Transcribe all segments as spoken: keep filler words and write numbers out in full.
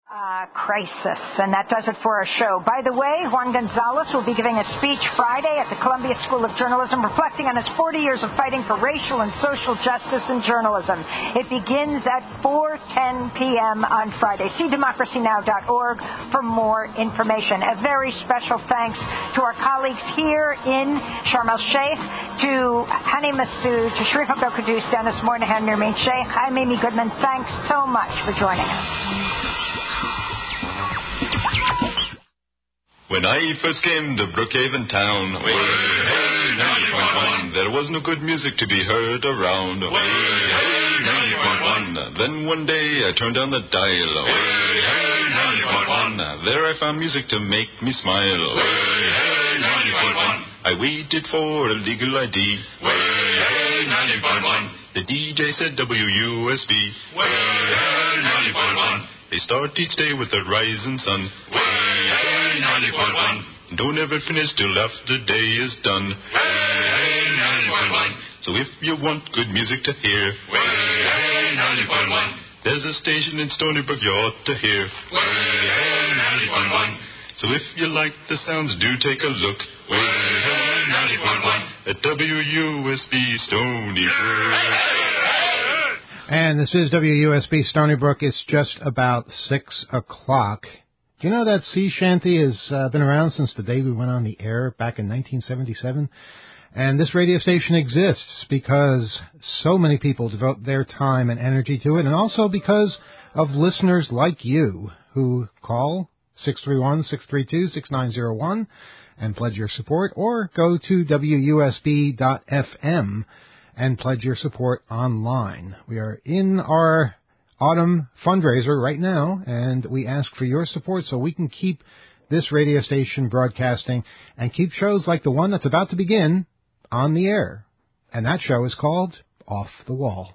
Uh, crisis, and that does it for our show. By the way, Juan Gonzalez will be giving a speech Friday at the Columbia School of Journalism reflecting on his forty years of fighting for racial and social justice in journalism. It begins at four ten p.m. on Friday. see democracy now dot org for more information. A very special thanks to our colleagues here in Sharm el-Sheikh, to Hani Massoud, to Sharif Abdel-Quddus, Dennis Moynihan, Nirmeen Sheikh. I'm Amy Goodman. Thanks so much for joining us. When I first came to Brookhaven town, way, hey, ninety point one, there was no good music to be heard around. Way, hey, ninety point one, then one day I turned on the dial. Way, hey, ninety point one, there I found music to make me smile. Way, hey, ninety point one, I waited for a legal I D. Way, hey, ninety point one, the D J said W U S B. Way, hey, ninety point one, they start each day with the rising sun. Way, hey, ninety point one. Don't ever finish till after day is done. Way, hey, ninety point one. So if you want good music to hear, way, hey, ninety point one. There's a station in Stony Brook you ought to hear. Way, hey, ninety point one. So if you like the sounds, do take a look. Way, hey, ninety point one. At W U S B Stony Brook. And this is W U S B Stony Brook. It's just about six o'clock. Do you know that sea shanty has uh, been around since the day we went on the air back in nineteen seventy-seven? And this radio station exists because so many people devote their time and energy to it, and also because of listeners like you who call six three one, six three two, six nine zero one and pledge your support, or go to W U S B dot F M and pledge your support online. We are in our autumn fundraiser right now, and we ask for your support so we can keep this radio station broadcasting and keep shows like the one that's about to begin on the air. And that show is called Off the Wall.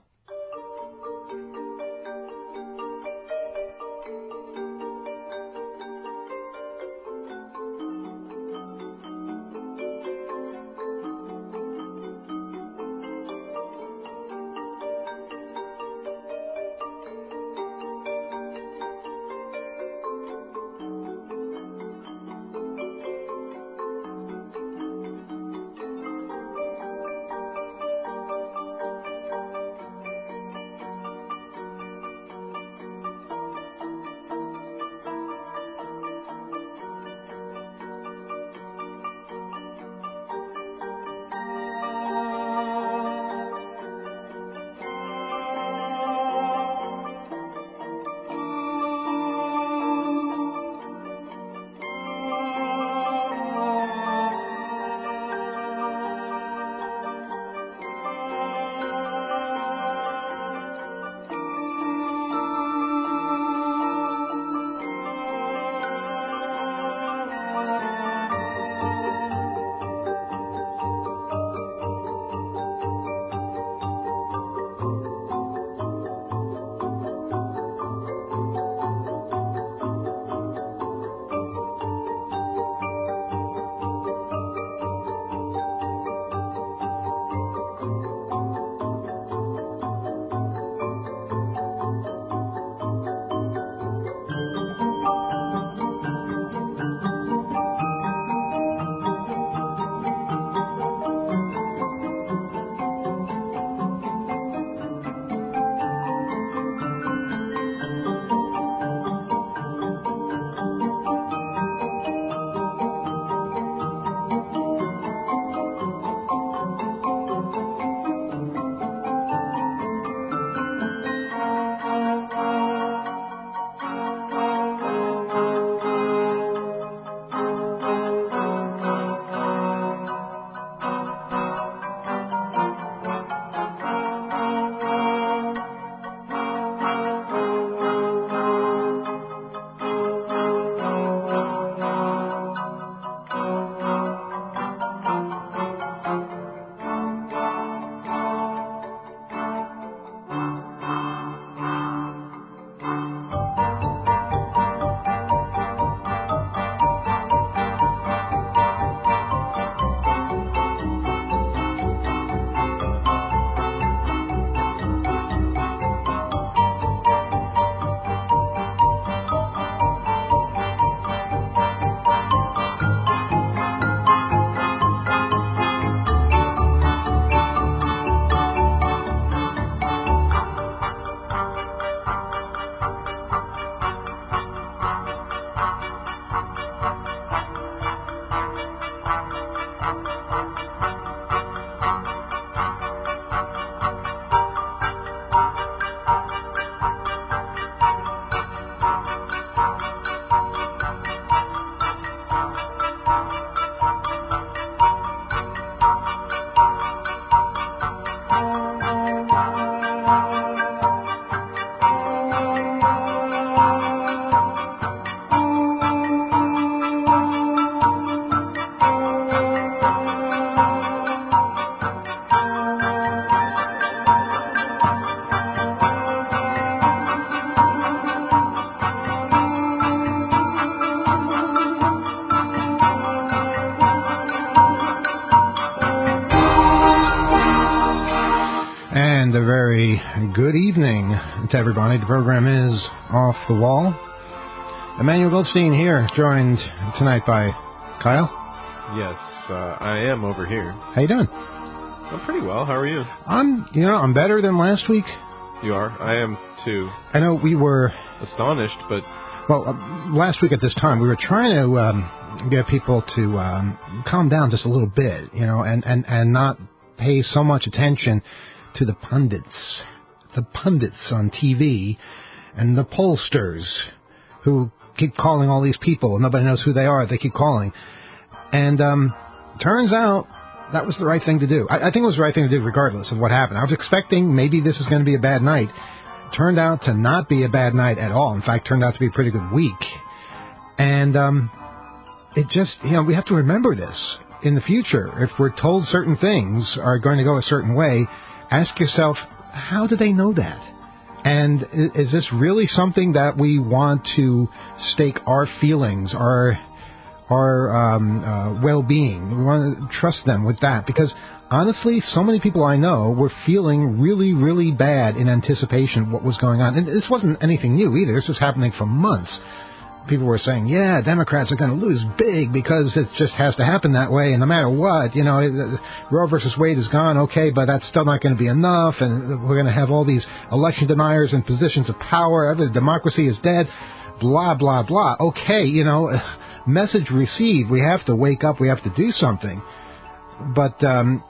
Good evening to everybody. The program is Off the Wall. Emmanuel Goldstein here, joined tonight by Kyle. Yes, uh, I am over here. How you doing? I'm pretty well. How are you? I'm, you know, I'm better than last week. You are? I am too. I know we were astonished, but well, uh, last week at this time we were trying to um, get people to um, calm down just a little bit, you know, and, and, and not pay so much attention to the pundits. The pundits on T V and the pollsters who keep calling all these people and nobody knows who they are. They keep calling. And um, turns out that was the right thing to do. I, I think it was the right thing to do regardless of what happened. I was expecting maybe this is going to be a bad night. Turned out to not be a bad night at all. In fact, turned out to be a pretty good week. And um, it just, you know, we have to remember this in the future. If we're told certain things are going to go a certain way, ask yourself, how do they know that? And is this really something that we want to stake our feelings, our our um, uh, well-being? We want to trust them with that because, honestly, so many people I know were feeling really, really bad in anticipation of what was going on. And this wasn't anything new either. This was happening for months. People were saying, yeah, Democrats are going to lose big because it just has to happen that way. And no matter what, you know, Roe versus Wade is gone, okay, but that's still not going to be enough. And we're going to have all these election deniers in positions of power. The democracy is dead, blah, blah, blah. Okay, you know, message received. We have to wake up. We have to do something. But, um,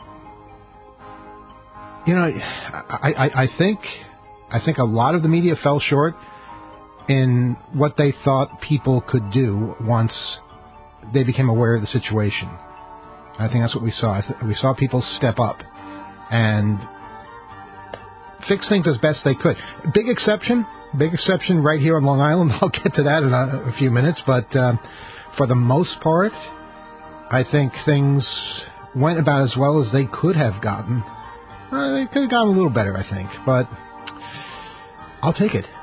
you know, I, I, I think I think a lot of the media fell short in what they thought people could do once they became aware of the situation. I think that's what we saw. I th- we saw people step up and fix things as best they could. Big exception, big exception right here on Long Island. I'll get to that in a, a few minutes. But uh, for the most part, I think things went about as well as they could have gotten. Uh, they could have gotten a little better, I think. But I'll take it.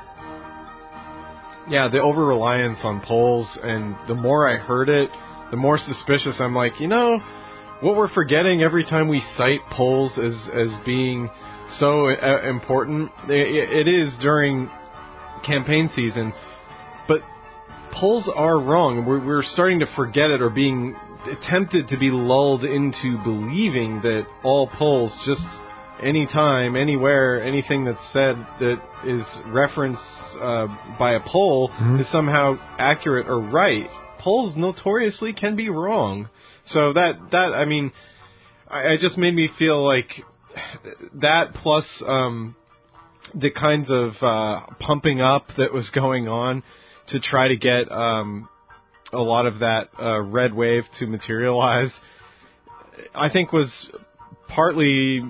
Yeah, the over-reliance on polls, and the more I heard it, the more suspicious I'm like, you know, what we're forgetting every time we cite polls as, as being so uh, important, it, it is during campaign season, but polls are wrong. We're, we're starting to forget it or being tempted to be lulled into believing that all polls, just anytime, anywhere, anything that's said that is referenced uh, by a poll mm-hmm. is somehow accurate or right. Polls notoriously can be wrong. So that, that I mean, I, it just made me feel like that plus um, the kinds of uh, pumping up that was going on to try to get um, a lot of that uh, red wave to materialize, I think was partly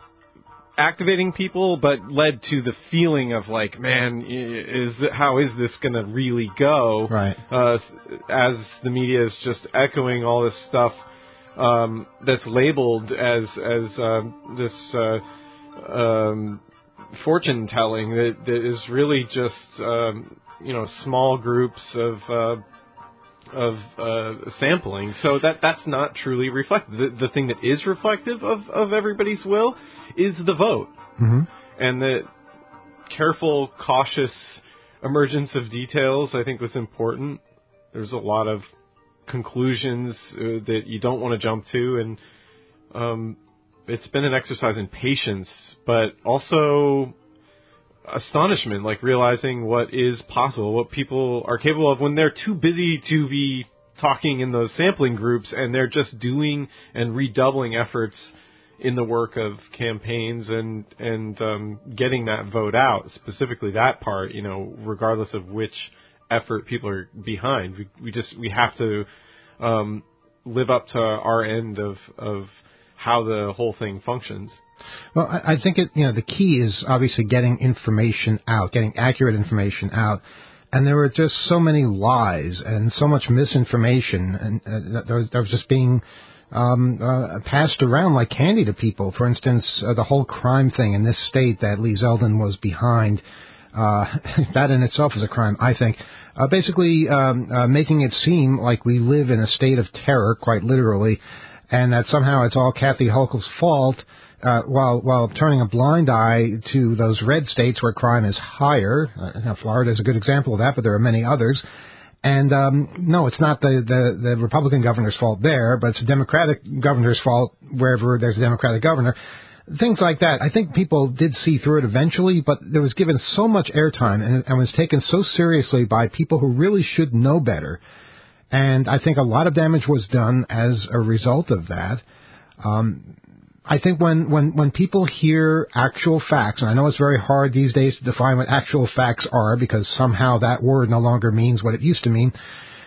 activating people, but led to the feeling of like, man, is how is this going to really go? Right. Uh, as the media is just echoing all this stuff um, that's labeled as as uh, this uh, um, fortune telling that, that is really just um, you know small groups of uh, of uh, sampling. So that that's not truly reflective. The, the thing that is reflective of, of everybody's will is the vote. Mm-hmm. And the careful, cautious emergence of details, I think, was important. There's a lot of conclusions uh, that you don't want to jump to, and um, it's been an exercise in patience, but also astonishment, like realizing what is possible, what people are capable of when they're too busy to be talking in those sampling groups, and they're just doing and redoubling efforts in the work of campaigns and and um, getting that vote out, specifically that part, you know, regardless of which effort people are behind. We, we just we have to um, live up to our end of of how the whole thing functions. Well, I, I think it. You know, the key is obviously getting information out, getting accurate information out. And there were just so many lies and so much misinformation, and uh, that, was, that was just being um, uh, passed around like candy to people. For instance, uh, the whole crime thing in this state that Lee Zeldin was behind, uh, that in itself is a crime, I think. Uh, basically um, uh, making it seem like we live in a state of terror, quite literally, and that somehow it's all Kathy Hochul's fault uh, while while turning a blind eye to those red states where crime is higher. Uh, now, Florida is a good example of that, but there are many others. And um, no, it's not the, the, the Republican governor's fault there, but it's the Democratic governor's fault wherever there's a Democratic governor. Things like that. I think people did see through it eventually, but there was given so much airtime and, and was taken so seriously by people who really should know better. And I think a lot of damage was done as a result of that. Um, I think when, when, when people hear actual facts, and I know it's very hard these days to define what actual facts are because somehow that word no longer means what it used to mean.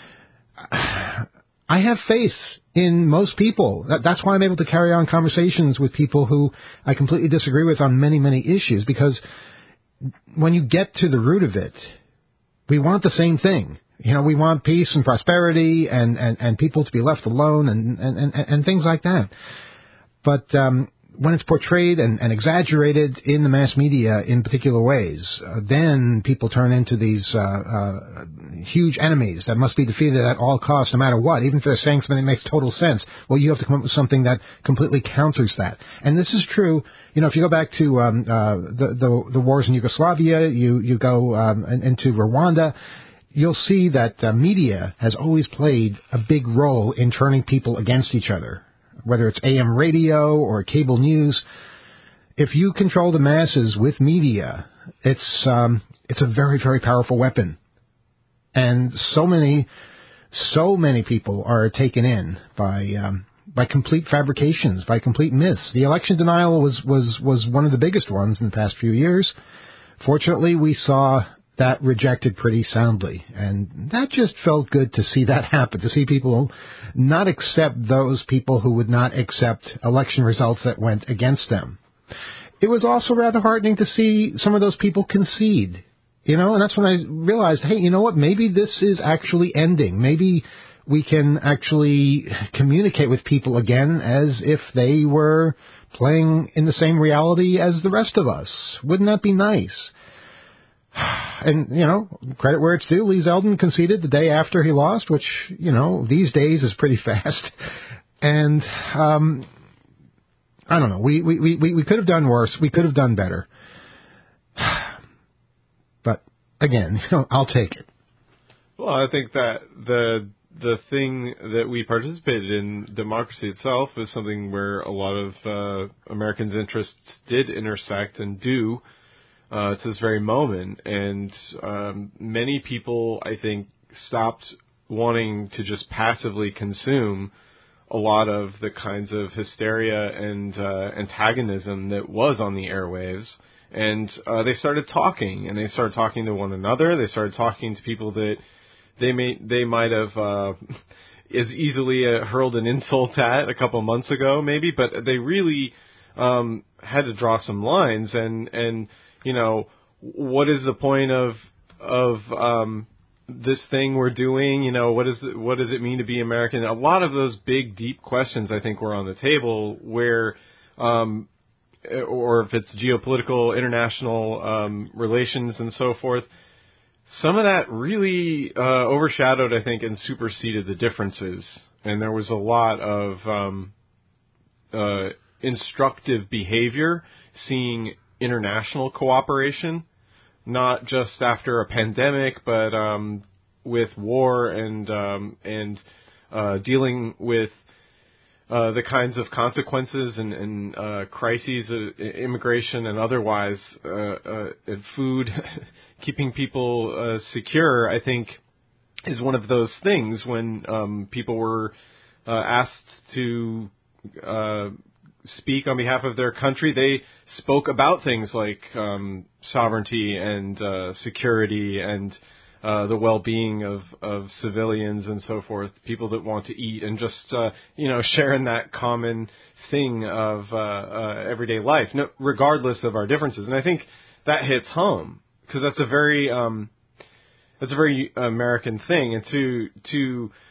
I have faith in most people. That, that's why I'm able to carry on conversations with people who I completely disagree with on many, many issues, because when you get to the root of it, we want the same thing. You know, we want peace and prosperity and, and, and people to be left alone and, and, and, and things like that. But um, when it's portrayed and, and exaggerated in the mass media in particular ways, uh, then people turn into these uh, uh, huge enemies that must be defeated at all costs, no matter what. Even if they're saying something that makes total sense, well, you have to come up with something that completely counters that. And this is true. You know, if you go back to um, uh, the, the the wars in Yugoslavia, you you go um, into Rwanda, you'll see that uh, media has always played a big role in turning people against each other. Whether it's A M radio or cable news, if you control the masses with media, it's um, it's a very, very powerful weapon. And so many, so many people are taken in by um, by complete fabrications, by complete myths. The election denial was, was, was one of the biggest ones in the past few years. Fortunately, we saw that rejected pretty soundly. And that just felt good to see that happen, to see people not accept those people who would not accept election results that went against them. It was also rather heartening to see some of those people concede, you know, and that's when I realized, hey, you know what, maybe this is actually ending. Maybe we can actually communicate with people again as if they were playing in the same reality as the rest of us. Wouldn't that be nice? And, you know, credit where it's due, Lee Zeldin conceded the day after he lost, which, you know, these days is pretty fast. And, um, I don't know, we, we, we, we could have done worse. We could have done better. But, again, you know, I'll take it. Well, I think that the the thing that we participated in, democracy itself, is something where a lot of uh, Americans' interests did intersect and do uh, to this very moment. And um, many people, I think, stopped wanting to just passively consume a lot of the kinds of hysteria and uh, antagonism that was on the airwaves. And uh, they started talking, and they started talking to one another. They started talking to people that they may they might have uh, as easily uh, hurled an insult at a couple months ago, maybe. But they really um, had to draw some lines. And and you know, what is the point of of um, this thing we're doing? You know, what is the, what does it mean to be American? A lot of those big, deep questions, I think, were on the table where. Um, or if it's geopolitical, international um, relations and so forth, some of that really uh, overshadowed, I think, and superseded the differences. And there was a lot of um, uh, instructive behavior, seeing international cooperation, not just after a pandemic, but um, with war and um, and uh, dealing with Uh, the kinds of consequences and, and uh, crises, uh, immigration and otherwise, uh, uh, and food, keeping people uh, secure, I think, is one of those things when um, people were uh, asked to uh, speak on behalf of their country. They spoke about things like um, sovereignty and uh, security and Uh, the well-being of, of civilians and so forth, people that want to eat, and just, uh, you know, sharing that common thing of uh, uh, everyday life, no, regardless of our differences. And I think that hits home, because that's a very um, that's a very American thing. And to to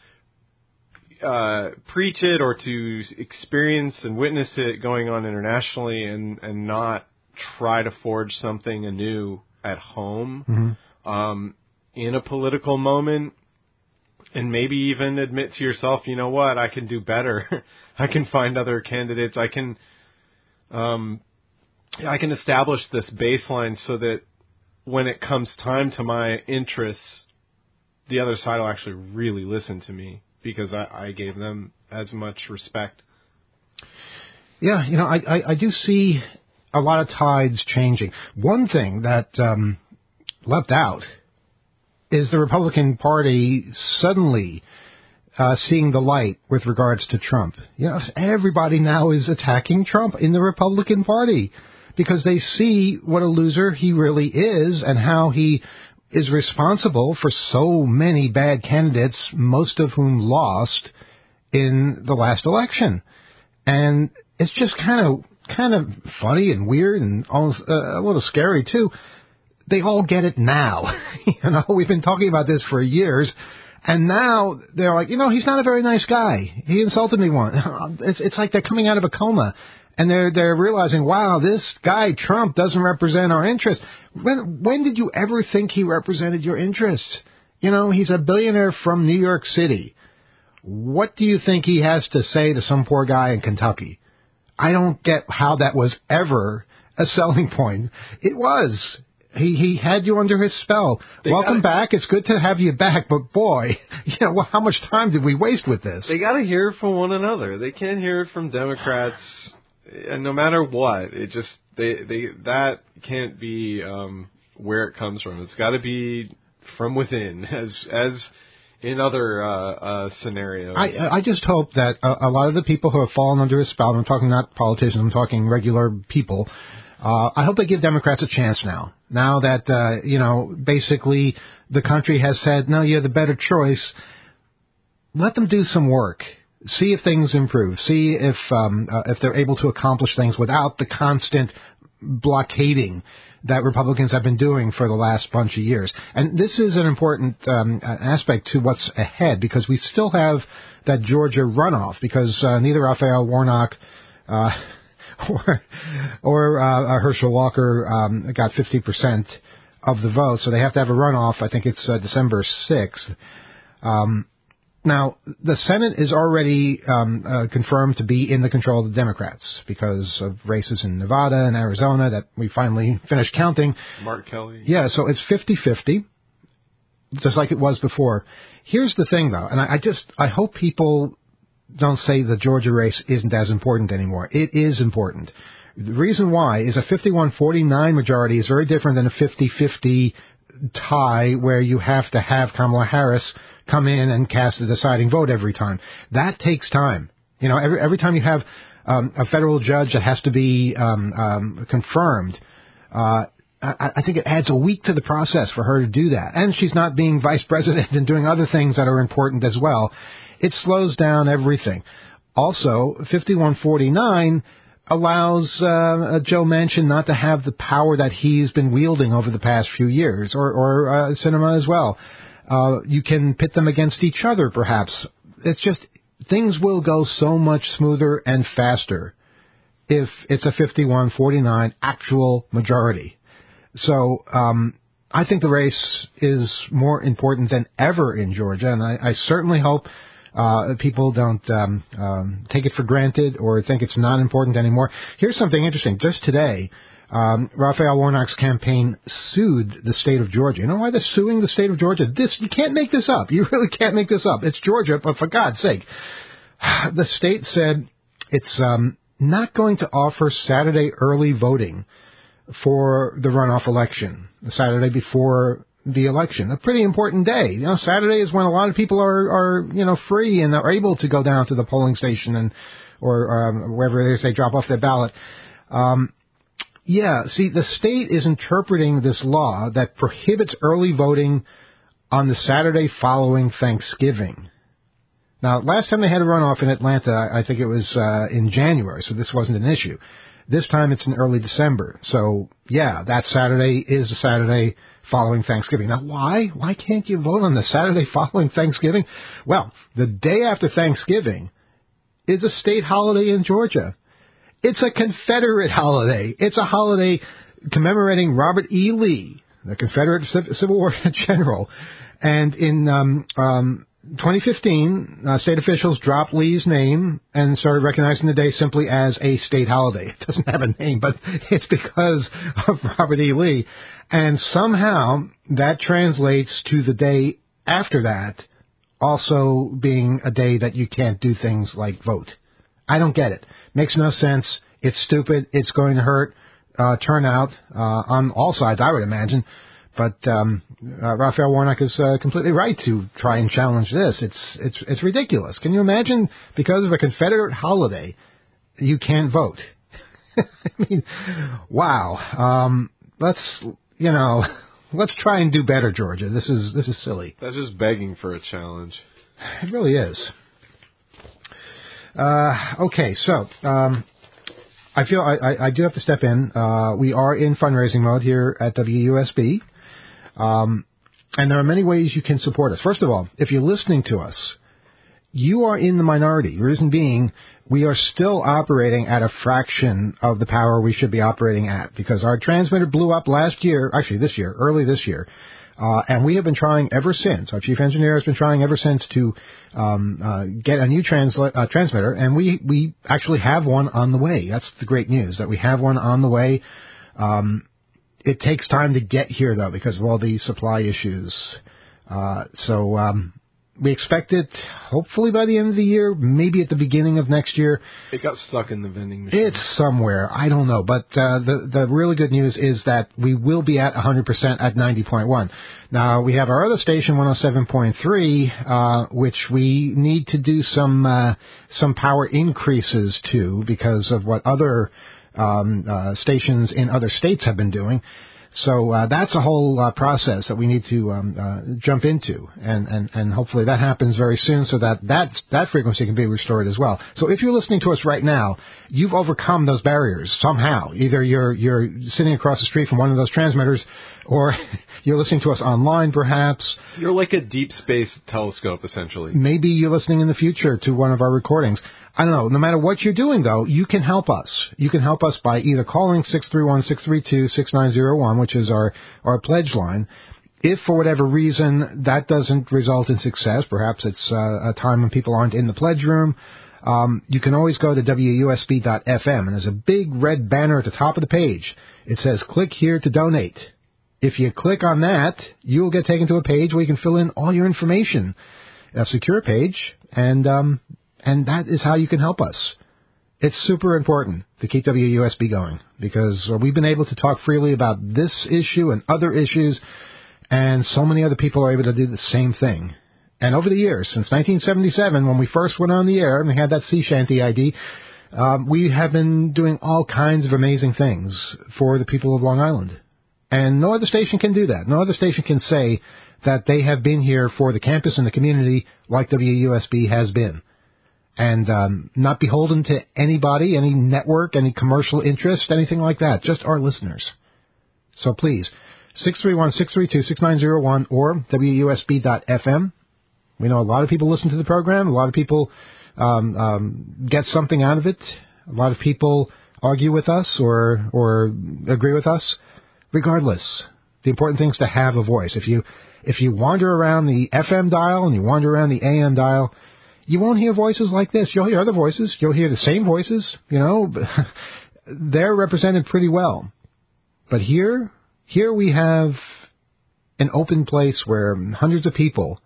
uh, preach it or to experience and witness it going on internationally and, and not try to forge something anew at home, mm-hmm. um, in a political moment, and maybe even admit to yourself, you know what, I can do better. I can find other candidates. I can um, I can establish this baseline so that when it comes time to my interests, the other side will actually really listen to me because I, I gave them as much respect. Yeah, you know, I, I, I do see a lot of tides changing. One thing that um, left out is the Republican Party suddenly uh, seeing the light with regards to Trump. You know, everybody now is attacking Trump in the Republican Party because they see what a loser he really is and how he is responsible for so many bad candidates, most of whom lost in the last election. And it's just kind of kind of funny and weird and almost, uh, a little scary, too. They all get it now. You know, we've been talking about this for years, and now they're like, you know, he's not a very nice guy. He insulted me once. It's, it's like they're coming out of a coma, and they're they're realizing, wow, this guy Trump doesn't represent our interests. When when did you ever think he represented your interests? You know, he's a billionaire from New York City. What do you think he has to say to some poor guy in Kentucky? I don't get how that was ever a selling point. It was. He he had you under his spell. They Welcome gotta, back. It's good to have you back, but boy, you know, well, how much time did we waste with this? They got to hear it from one another. They can't hear it from Democrats, and no matter what, it just they they that can't be um, where it comes from. It's got to be from within, as as. in other uh, uh, scenarios. I, I just hope that a, a lot of the people who have fallen under his spell, I'm talking not politicians, I'm talking regular people, uh, I hope they give Democrats a chance now. Now that, uh, you know, basically the country has said, no, you're the better choice, let them do some work. See if things improve. See if um, uh, if they're able to accomplish things without the constant blockading that Republicans have been doing for the last bunch of years. And this is an important um, aspect to what's ahead because we still have that Georgia runoff because uh, neither Raphael Warnock uh, or, or uh, Herschel Walker um, got fifty percent of the vote, so they have to have a runoff. I think it's uh, December sixth. Um, Now, the Senate is already um, uh, confirmed to be in the control of the Democrats because of races in Nevada and Arizona that we finally finished counting. Mark Kelly. Yeah, so it's fifty-fifty, just like it was before. Here's the thing, though, and I, I just I hope people don't say the Georgia race isn't as important anymore. It is important. The reason why is a fifty-one forty-nine majority is very different than a fifty-fifty tie where you have to have Kamala Harris come in and cast the deciding vote every time. That takes time. You know, every every time you have um, a federal judge that has to be um, um, confirmed, uh, I, I think it adds a week to the process for her to do that. And she's not being vice president and doing other things that are important as well. It slows down everything. Also, fifty-one forty-nine allows uh, Joe Manchin not to have the power that he's been wielding over the past few years, or, or uh, Sinema as well. Uh, you can pit them against each other, perhaps. It's just, things will go so much smoother and faster if it's a fifty-one forty-nine actual majority. So um, I think the race is more important than ever in Georgia, and I, I certainly hope uh, people don't um, um, take it for granted or think it's not important anymore. Here's something interesting. Just today, Um, Raphael Warnock's campaign sued the state of Georgia. You know why they're suing the state of Georgia? This, you can't make this up. You really can't make this up. It's Georgia, but for God's sake. The state said it's um, not going to offer Saturday early voting for the runoff election, the Saturday before the election. A pretty important day. You know, Saturday is when a lot of people are, are you know, free and are able to go down to the polling station and or um, wherever they say drop off their ballot. Um Yeah, see, the state is interpreting this law that prohibits early voting on the Saturday following Thanksgiving. Now, last time they had a runoff in Atlanta, I think it was uh, in January, so this wasn't an issue. This time it's in early December. So, yeah, that Saturday is the Saturday following Thanksgiving. Now, why? Why can't you vote on the Saturday following Thanksgiving? Well, the day after Thanksgiving is a state holiday in Georgia. It's a Confederate holiday. It's a holiday commemorating Robert E. Lee, the Confederate Civil War general. And in um, um, twenty fifteen, uh, state officials dropped Lee's name and started recognizing the day simply as a state holiday. It doesn't have a name, but it's because of Robert E. Lee. And somehow that translates to the day after that also being a day that you can't do things like vote. I don't get it. Makes no sense. It's stupid. It's going to hurt uh, turnout uh, on all sides, I would imagine. But um, uh, Raphael Warnock is uh, completely right to try and challenge this. It's it's it's ridiculous. Can you imagine, because of a Confederate holiday, you can't vote? I mean, wow. Um, let's you know, let's try and do better, Georgia. This is this is silly. That's just begging for a challenge. It really is. Uh, okay, so um, I feel I, I, I do have to step in. Uh, we are in fundraising mode here at W U S B. Um, and there are many ways you can support us. First of all, if you're listening to us, you are in the minority. The reason being, we are still operating at a fraction of the power we should be operating at, because our transmitter blew up last year, actually this year, early this year, uh, and we have been trying ever since. Our chief engineer has been trying ever since to um, uh, get a new transla- uh, transmitter, and we, we actually have one on the way. That's the great news, that we have one on the way. Um It takes time to get here, though, because of all the supply issues. Uh, so um, we expect it hopefully by the end of the year, maybe at the beginning of next year. It got stuck in the vending machine. It's somewhere. I don't know. But uh, the, the really good news is that we will be at one hundred percent at ninety point one. Now, we have our other station, one oh seven point three, uh, which we need to do some uh, some power increases to because of what other Um, uh, stations in other states have been doing. So uh, that's a whole uh, process that we need to um, uh, jump into, and, and, and hopefully that happens very soon so that, that that frequency can be restored as well. So if you're listening to us right now, you've overcome those barriers somehow. Either you're you're sitting across the street from one of those transmitters, or you're listening to us online perhaps. You're like a deep space telescope, essentially. Maybe you're listening in the future to one of our recordings. I don't know. No matter what you're doing, though, you can help us. You can help us by either calling six three one, six three two, six nine zero one, which is our, our pledge line. If, for whatever reason, that doesn't result in success, perhaps it's uh, a time when people aren't in the pledge room, um, you can always go to W U S B dot F M, and there's a big red banner at the top of the page. It says, click here to donate. If you click on that, you'll get taken to a page where you can fill in all your information. A secure page, and um, and that is how you can help us. It's super important to keep W U S B going, because we've been able to talk freely about this issue and other issues, and so many other people are able to do the same thing. And over the years, since nineteen seventy-seven, when we first went on the air and we had that sea shanty I D, um, we have been doing all kinds of amazing things for the people of Long Island. And no other station can do that. No other station can say that they have been here for the campus and the community like W U S B has been. And um, not beholden to anybody, any network, any commercial interest, anything like that. Just our listeners. So please, six three one, six three two, six nine zero one or W U S B dot F M. We know a lot of people listen to the program. A lot of people um, um, get something out of it. A lot of people argue with us or or agree with us. Regardless, the important thing is to have a voice. If you if you wander around the F M dial and you wander around the A M dial, you won't hear voices like this. You'll hear other voices. You'll hear the same voices. You know, they're represented pretty well. But here, here we have an open place where hundreds of people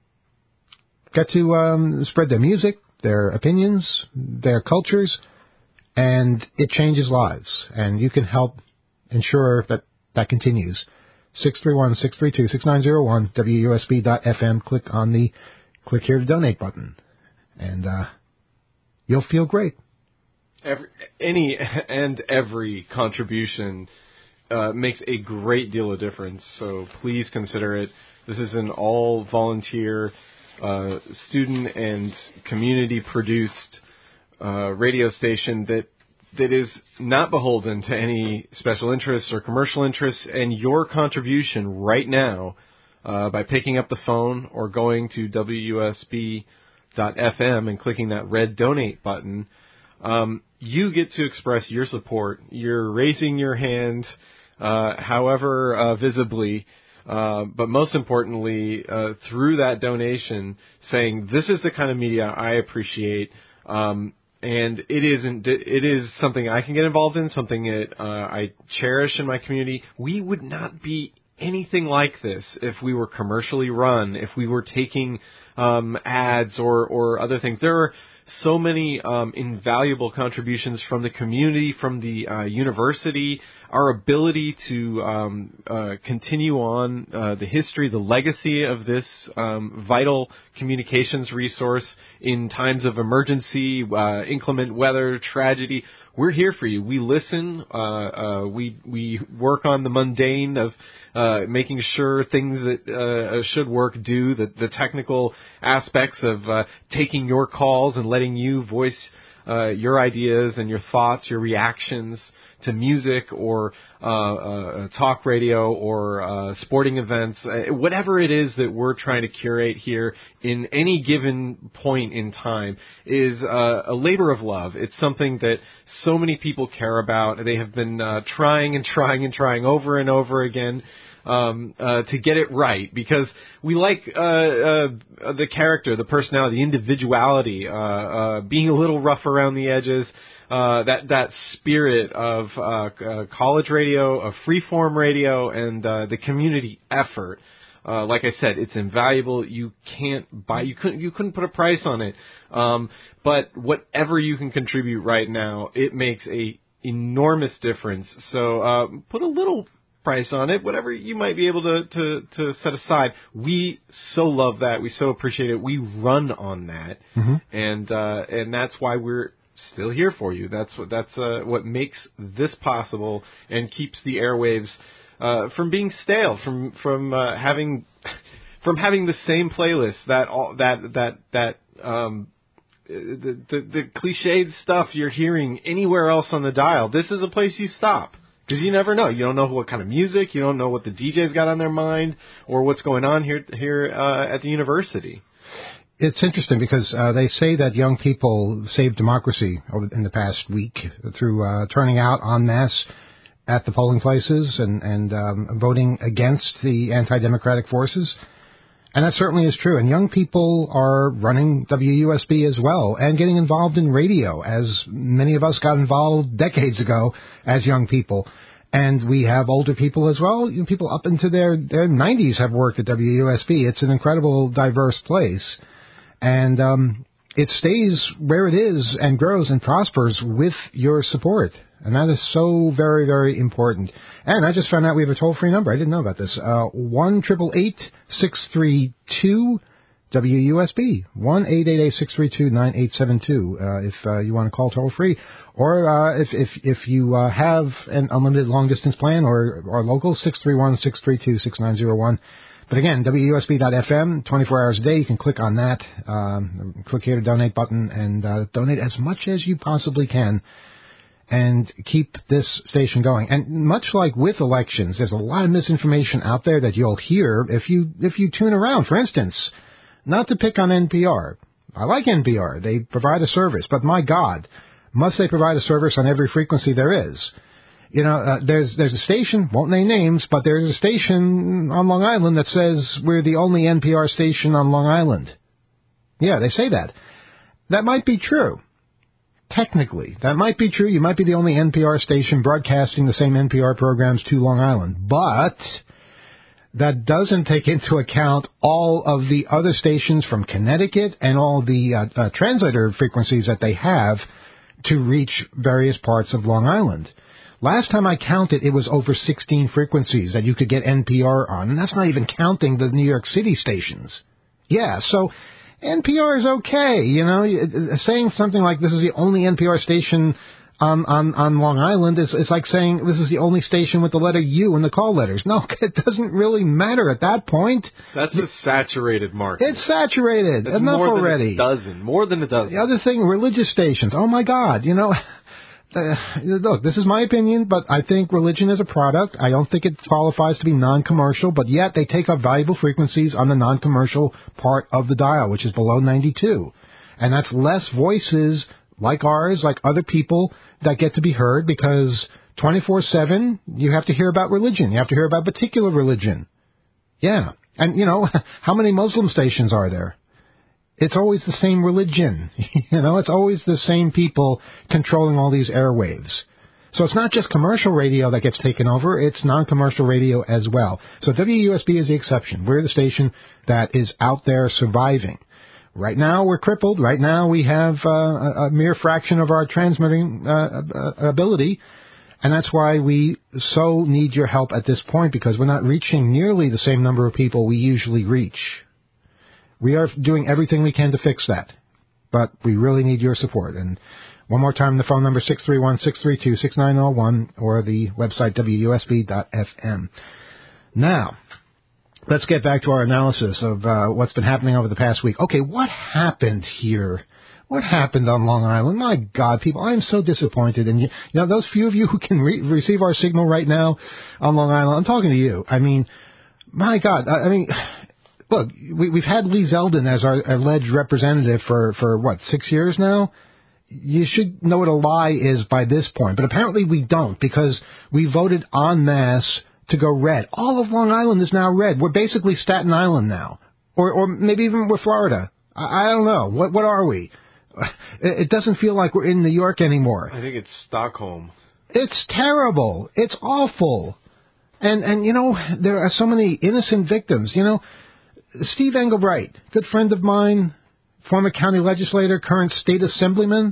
get to um, spread their music, their opinions, their cultures, and it changes lives. And you can help ensure that that continues. six three one, six three two, six nine zero one, W U S B dot F M. Click on the click here to donate button, and uh, you'll feel great. Every, any and every contribution uh, makes a great deal of difference, so please consider it. This is an all-volunteer, uh, student and community-produced uh, radio station that that is not beholden to any special interests or commercial interests, and your contribution right now, uh, by picking up the phone or going to W U S B dot F M and clicking that red donate button, um, you get to express your support. You're raising your hand, uh, however uh, visibly, Uh, but most importantly, uh, through that donation, saying this is the kind of media I appreciate, um, and it isn't. It is something I can get involved in, something that uh, I cherish in my community. We would not be anything like this if we were commercially run, if we were taking um, ads or or other things. There are so many um, invaluable contributions from the community, from the uh, university, our ability to um, uh, continue on uh, the history, the legacy of this um, vital communications resource in times of emergency, uh, inclement weather, tragedy. We're here for you. We listen. Uh, uh, we we work on the mundane of uh, making sure things that uh, should work do, the, the technical aspects of uh, taking your calls and letting you voice uh, your ideas and your thoughts, your reactions to music or uh, uh, talk radio or uh, sporting events, uh, whatever it is that we're trying to curate here in any given point in time is uh, a labor of love. It's something that so many people care about. They have been uh, trying and trying and trying over and over again um, uh, to get it right, because we like uh, uh, the character, the personality, the individuality, uh, uh, being a little rough around the edges. Uh, that that spirit of uh, uh, college radio, of freeform radio, and uh, the community effort. Uh, like I said, it's invaluable. You can't buy, you couldn't, you couldn't put a price on it. Um, but whatever you can contribute right now, it makes a enormous difference. So uh, put a little price on it, whatever you might be able to, to, to set aside. We so love that. We so appreciate it. We run on that, mm-hmm. and uh, and that's why we're still here for you. That's what that's uh, what makes this possible and keeps the airwaves uh, from being stale, from from uh, having from having the same playlist that all that that that um, the, the the cliched stuff you're hearing anywhere else on the dial. This is a place you stop, because you never know. You don't know what kind of music, you don't know what the D J's got on their mind, or what's going on here here uh, at the university. It's interesting because uh, they say that young people saved democracy over, in the past week through uh, turning out en masse at the polling places and, and um, voting against the anti-democratic forces. And that certainly is true. And young people are running W U S B as well and getting involved in radio, as many of us got involved decades ago as young people. And we have older people as well. You know, people up into their, their nineties have worked at W U S B. It's an incredible, diverse place. And um, it stays where it is and grows and prospers with your support. And that is so very, very important. And I just found out we have a toll-free number. I didn't know about this. Uh, one eight eight eight, six three two, W U S B. one eight eight eight, six three two, nine eight seven two uh, if uh, you want to call toll-free. Or uh, if, if, if you uh, have an unlimited long-distance plan or, or local, six three one, six three two, six nine zero one. But again, W U S B dot F M, twenty-four hours a day. You can click on that, um, click here to donate button, and uh, donate as much as you possibly can, and keep this station going. And much like with elections, there's a lot of misinformation out there that you'll hear if you if you tune around. For instance, not to pick on N P R. I like N P R. They provide a service, but my God, must they provide a service on every frequency there is? You know, uh, there's there's a station, won't name names, but there's a station on Long Island that says we're the only N P R station on Long Island. Yeah, they say that. That might be true. Technically, that might be true. You might be the only N P R station broadcasting the same N P R programs to Long Island. But that doesn't take into account all of the other stations from Connecticut and all the uh, uh, translator frequencies that they have to reach various parts of Long Island. Last time I counted, it was over sixteen frequencies that you could get N P R on, and that's not even counting the New York City stations. Yeah, so N P R is okay, you know. Saying something like this is the only N P R station on, on, on Long Island is it's like saying this is the only station with the letter U in the call letters. No, it doesn't really matter at that point. That's a saturated market. It's saturated. That's Enough more already. Than a dozen. More than a dozen. The other thing, religious stations. Oh, my God, you know. Uh, look, this is my opinion, but I think religion is a product. I don't think it qualifies to be non-commercial, but yet they take up valuable frequencies on the non-commercial part of the dial, which is below ninety-two. And that's less voices like ours, like other people that get to be heard, because twenty-four seven, you have to hear about religion. You have to hear about particular religion. Yeah. And, you know, how many Muslim stations are there? It's always the same religion. You know, it's always the same people controlling all these airwaves. So it's not just commercial radio that gets taken over, it's non-commercial radio as well. So W U S B is the exception. We're the station that is out there surviving. Right now we're crippled. Right now we have uh, a, a mere fraction of our transmitting uh, ability. And that's why we so need your help at this point, because we're not reaching nearly the same number of people we usually reach. We are doing everything we can to fix that. But we really need your support. And one more time, the phone number six three one, six three two, six nine zero one or the website W U S B dot F M. Now, let's get back to our analysis of uh, what's been happening over the past week. Okay, what happened here? What happened on Long Island? My God, people, I am so disappointed. And, you, you know, those few of you who can re- receive our signal right now on Long Island, I'm talking to you. I mean, my God, I, I mean, look, we, we've had Lee Zeldin as our alleged representative for, for, what, six years now? You should know what a lie is by this point. But apparently we don't, because we voted en masse to go red. All of Long Island is now red. We're basically Staten Island now. Or, or maybe even we're Florida. I, I don't know. What, what are we? It doesn't feel like we're in New York anymore. I think it's Stockholm. It's terrible. It's awful. And, and you know, there are so many innocent victims. You know, Steve Engelbright, good friend of mine, former county legislator, current state assemblyman,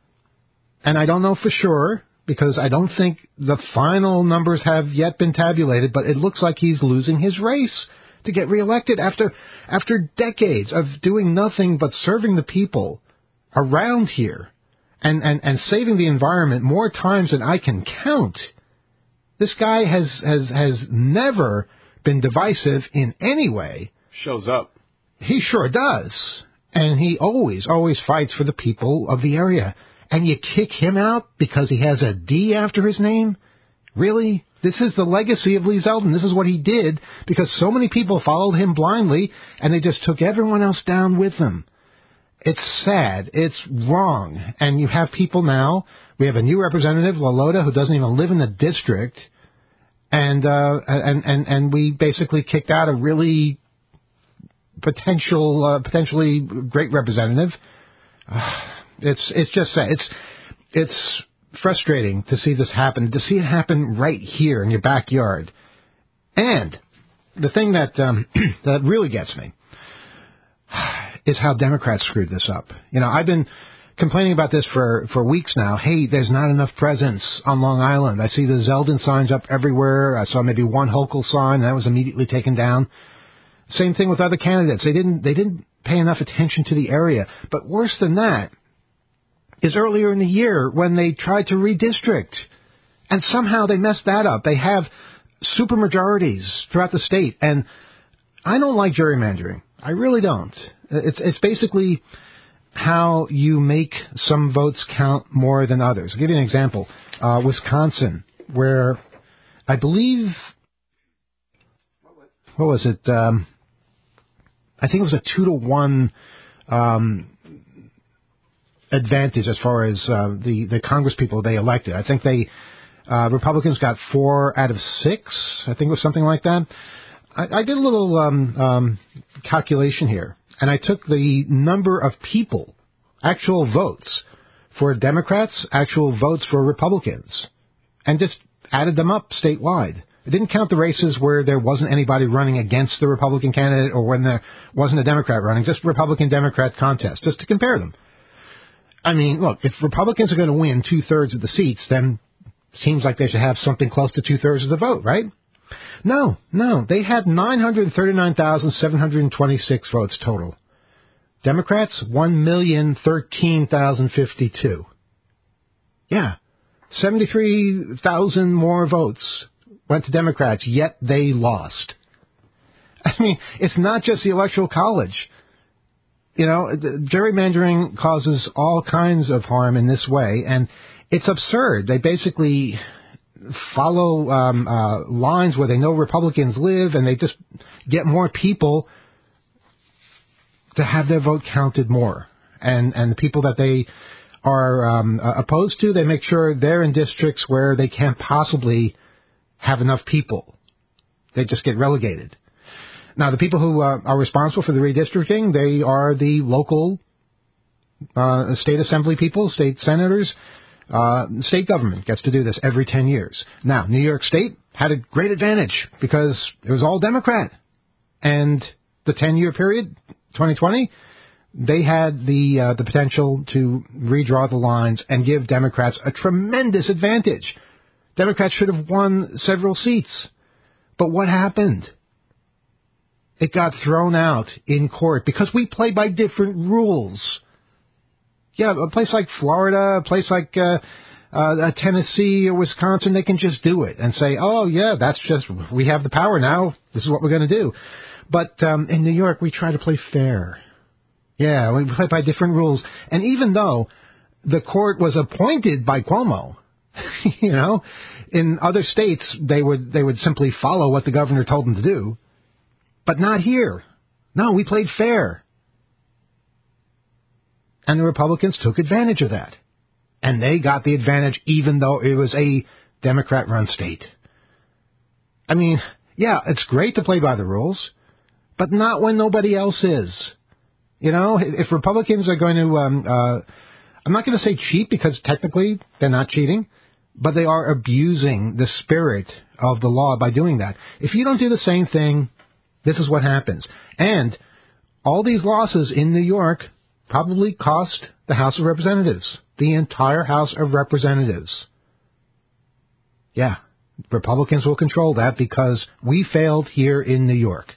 and I don't know for sure, because I don't think the final numbers have yet been tabulated, but it looks like he's losing his race to get reelected after, after decades of doing nothing but serving the people around here and, and, and saving the environment more times than I can count. This guy has, has, has never been divisive in any way. Shows up. He sure does. And he always, always fights for the people of the area. And you kick him out because he has a D after his name? Really? This is the legacy of Lee Zeldin. This is what he did because so many people followed him blindly and they just took everyone else down with them. It's sad. It's wrong. And you have people now. We have a new representative, LaLota, who doesn't even live in the district. And, uh, and, and, and we basically kicked out a really potential, uh, potentially great representative. Uh, it's, it's just sad. It's, it's frustrating to see this happen, to see it happen right here in your backyard. And the thing that, um, that really gets me is how Democrats screwed this up. You know, I've been complaining about this for, for weeks now. Hey, there's not enough presence on Long Island. I see the Zeldin signs up everywhere. I saw maybe one Hochul sign, and that was immediately taken down. Same thing with other candidates. They didn't, they didn't pay enough attention to the area. But worse than that is earlier in the year when they tried to redistrict. And somehow they messed that up. They have supermajorities throughout the state. And I don't like gerrymandering. I really don't. It's it's basically how you make some votes count more than others. I'll give you an example. Uh, Wisconsin, where I believe, what was it? Um, I think it was a two to one um, advantage as far as uh, the the Congress people they elected. I think they uh, Republicans got four out of six. I think it was something like that. I, I did a little um, um, calculation here. And I took the number of people, actual votes for Democrats, actual votes for Republicans, and just added them up statewide. It didn't count the races where there wasn't anybody running against the Republican candidate or when there wasn't a Democrat running, just Republican-Democrat contest, just to compare them. I mean, look, if Republicans are going to win two-thirds of the seats, then it seems like they should have something close to two-thirds of the vote, right? No, no. They had nine hundred thirty-nine thousand seven hundred twenty-six votes total. Democrats, one million thirteen thousand fifty-two. Yeah, seventy-three thousand more votes went to Democrats, yet they lost. I mean, it's not just the Electoral College. You know, gerrymandering causes all kinds of harm in this way, and it's absurd. They basically follow um, uh, lines where they know Republicans live, and they just get more people to have their vote counted more. And and the people that they are um, uh, opposed to, they make sure they're in districts where they can't possibly have enough people. They just get relegated. Now, the people who uh, are responsible for the redistricting, they are the local uh, state assembly people, state senators. Uh, state government gets to do this every ten years. Now, New York State had a great advantage because it was all Democrat. And the ten-year period, twenty twenty, they had the uh, the potential to redraw the lines and give Democrats a tremendous advantage. Democrats should have won several seats. But what happened? It got thrown out in court because we play by different rules. Yeah, a place like Florida, a place like uh, uh, Tennessee or Wisconsin, they can just do it and say, oh, yeah, that's just, we have the power now. This is what we're going to do. But um, in New York, we try to play fair. Yeah, we play by different rules. And even though the court was appointed by Cuomo, you know, in other states, they would they would simply follow what the governor told them to do. But not here. No, we played fair. And the Republicans took advantage of that. And they got the advantage even though it was a Democrat-run state. I mean, yeah, it's great to play by the rules, but not when nobody else is. You know, if Republicans are going to, um, uh, I'm not going to say cheat because technically they're not cheating, but they are abusing the spirit of the law by doing that. If you don't do the same thing, this is what happens. And all these losses in New York probably cost the House of Representatives, the entire House of Representatives. Yeah, Republicans will control that because we failed here in New York.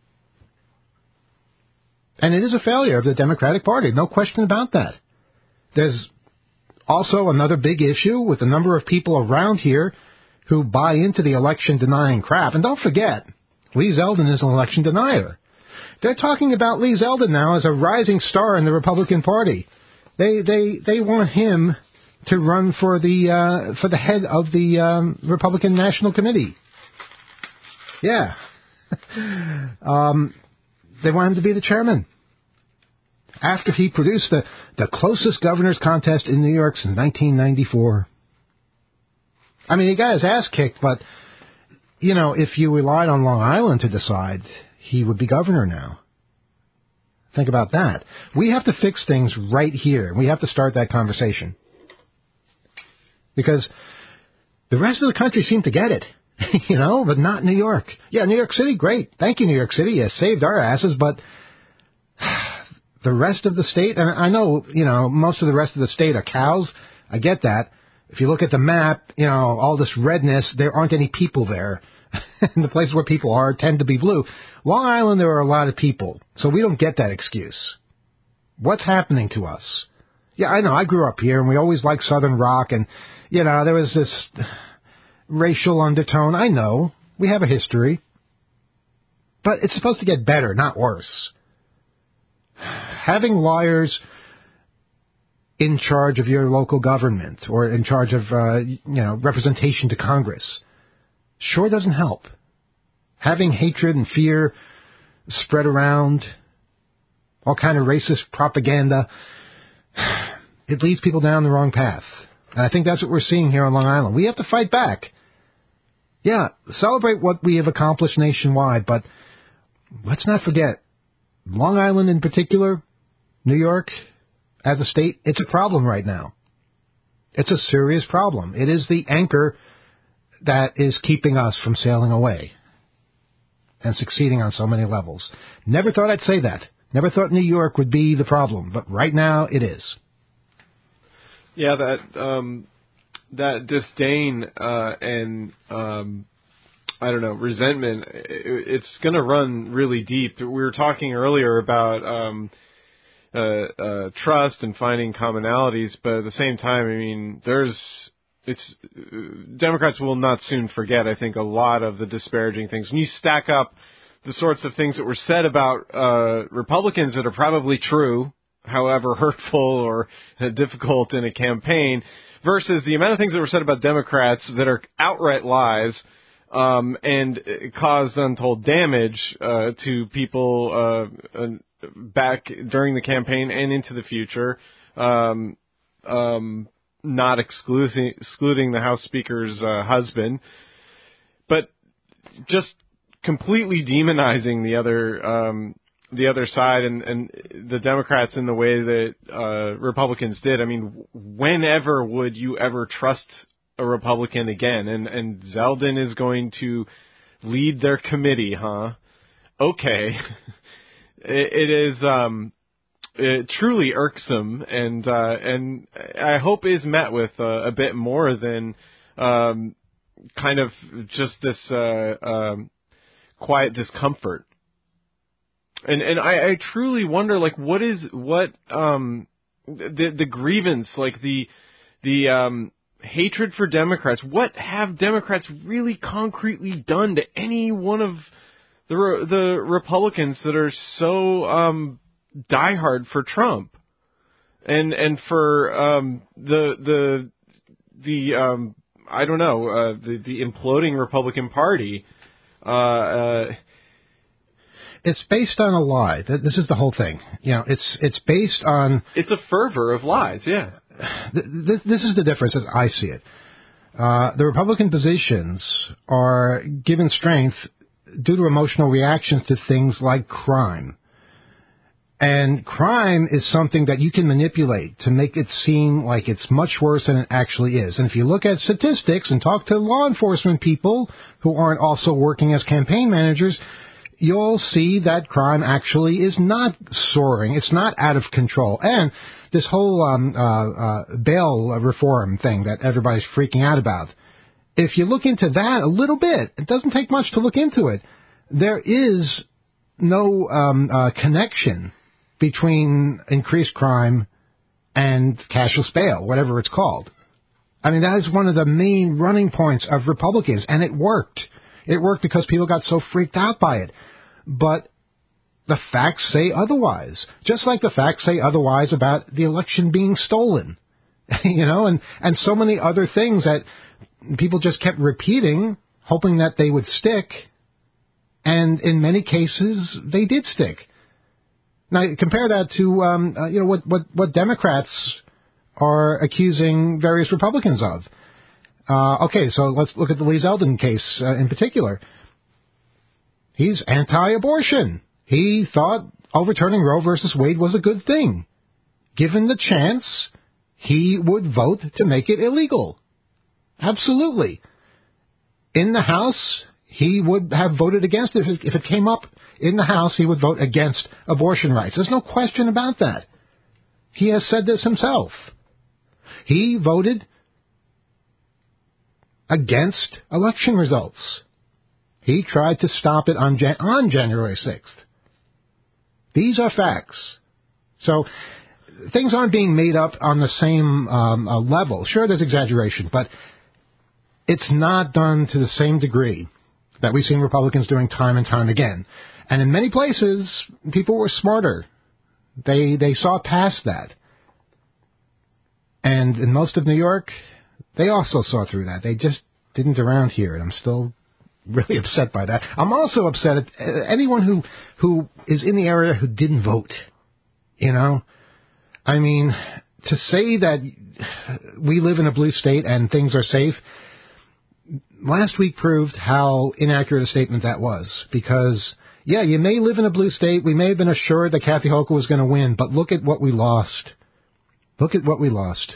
And it is a failure of the Democratic Party, no question about that. There's also another big issue with the number of people around here who buy into the election-denying crap. And don't forget, Lee Zeldin is an election denier. They're talking about Lee Zeldin now as a rising star in the Republican Party. They they they want him to run for the uh, for the head of the um, Republican National Committee. Yeah, um, they want him to be the chairman. After he produced the the closest governor's contest in New York since nineteen ninety-four. I mean, he got his ass kicked, but you know, if you relied on Long Island to decide, he would be governor now. Think about that. We have to fix things right here. We have to start that conversation. Because the rest of the country seemed to get it, you know, but not New York. Yeah, New York City, great. Thank you, New York City. You saved our asses, but the rest of the state, and I know, you know, most of the rest of the state are cows. I get that. If you look at the map, you know, all this redness, there aren't any people there. And the places where people are tend to be blue. Long Island, there are a lot of people, so we don't get that excuse. What's happening to us? Yeah, I know, I grew up here, and we always liked Southern rock, and, you know, there was this racial undertone. I know, we have a history. But it's supposed to get better, not worse. Having lawyers in charge of your local government, or in charge of, uh, you know, representation to Congress, sure doesn't help. Having hatred and fear spread around, all kind of racist propaganda, it leads people down the wrong path. And I think that's what we're seeing here on Long Island. We have to fight back. Yeah, celebrate what we have accomplished nationwide, but let's not forget, Long Island in particular, New York as a state, it's a problem right now. It's a serious problem. It is the anchor that is keeping us from sailing away and succeeding on so many levels. Never thought I'd say that. Never thought New York would be the problem, but right now it is. Yeah, that um, that disdain uh, and um, I don't know resentment. It, it's going to run really deep. We were talking earlier about um, uh, uh, trust and finding commonalities, but at the same time, I mean, there's. It's Democrats will not soon forget, I think, a lot of the disparaging things. When you stack up the sorts of things that were said about uh, Republicans that are probably true, however hurtful or difficult in a campaign, versus the amount of things that were said about Democrats that are outright lies um, and caused untold damage uh, to people uh, back during the campaign and into the future, um, um not excluding, excluding the House Speaker's uh, husband, but just completely demonizing the other um, the other side and, and the Democrats in the way that uh, Republicans did. I mean, whenever would you ever trust a Republican again? And, and Zeldin is going to lead their committee, huh? Okay. it, it is um, it, truly irksome, and uh, and I hope is met with uh, a bit more than um, kind of just this uh, um, quiet discomfort. And and I, I truly wonder, like, what is what um the the grievance, like the the um hatred for Democrats. What have Democrats really concretely done to any one of the the Republicans that are so um diehard for Trump, and and for um the the the um I don't know uh, the the imploding Republican Party. Uh. uh It's based on a lie. This is the whole thing. You know, it's it's based on... It's a fervor of lies, yeah. This, this is the difference as I see it. Uh, the Republican positions are given strength due to emotional reactions to things like crime. And crime is something that you can manipulate to make it seem like it's much worse than it actually is. And if you look at statistics and talk to law enforcement people who aren't also working as campaign managers, you'll see that crime actually is not soaring. It's not out of control. And this whole um, uh, uh, bail reform thing that everybody's freaking out about, if you look into that a little bit, it doesn't take much to look into it. There is no um, uh, connection between increased crime and cashless bail, whatever it's called. I mean, that is one of the main running points of Republicans, and it worked. It worked because people got so freaked out by it. But the facts say otherwise. Just like the facts say otherwise about the election being stolen. You know, and, and so many other things that people just kept repeating, hoping that they would stick. And in many cases, they did stick. Now, compare that to, um, uh, you know, what, what, what Democrats are accusing various Republicans of. Uh, okay, so let's look at the Lee Zeldin case uh, in particular. He's anti-abortion. He thought overturning Roe versus Wade was a good thing. Given the chance, he would vote to make it illegal. Absolutely. In the House, he would have voted against it. If it came up in the House, he would vote against abortion rights. There's no question about that. He has said this himself. He voted against election results. He tried to stop it on, Jan- on January sixth. These are facts. So things aren't being made up on the same um, uh, level. Sure, there's exaggeration, but it's not done to the same degree that we've seen Republicans doing time and time again. And in many places, people were smarter. They they saw past that. And in most of New York, they also saw through that. They just didn't around here, and I'm still really upset by that. I'm also upset at anyone who who is in the area who didn't vote. You know? I mean, to say that we live in a blue state and things are safe, last week proved how inaccurate a statement that was. Because, yeah, you may live in a blue state. We may have been assured that Kathy Hochul was going to win, but look at what we lost. Look at what we lost.